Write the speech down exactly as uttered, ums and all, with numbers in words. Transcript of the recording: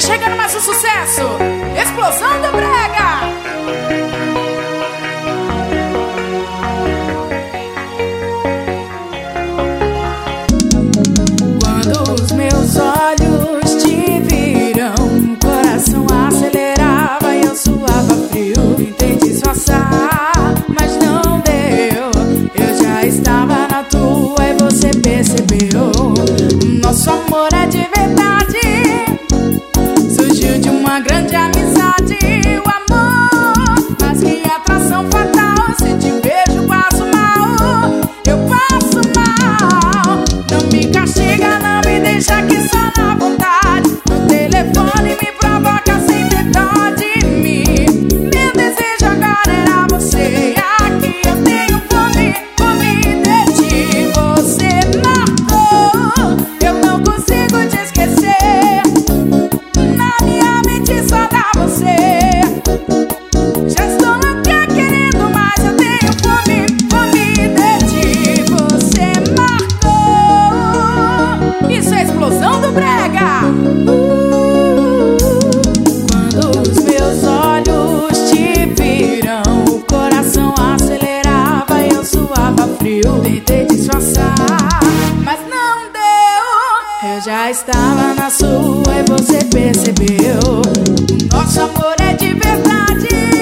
chegando mais um sucesso, Explosão do Brega. Quando os meus olhos te viram, o coração acelerava e eu suava frio. Tentei disfarçar, mas não deu. Eu já estava na tua e você percebeu. Nosso amor é de verdade, surgiu de uma grande amizade. O amor, mas que atração fatal. Se te vejo passo mal, eu passo mal. Não me castiga, não me deixa aqui só na vontade. No telefone me provoca sem ter dó de mim. Meu desejo agora era você. Aqui eu tenho fome, fome de ti. Você marcou, eu não consigo te esquecer. Na minha mente só dá você. Já estou louca querendo, mas eu tenho fome, fome de ti. Você marcou. Isso é Explosão do Brega. Quando os meus olhos te viram, o coração acelerava e eu suava frio. Tentei disfarçar, mas não deu. Eu já estava na sua e você percebeu. O nosso amor é de verdade,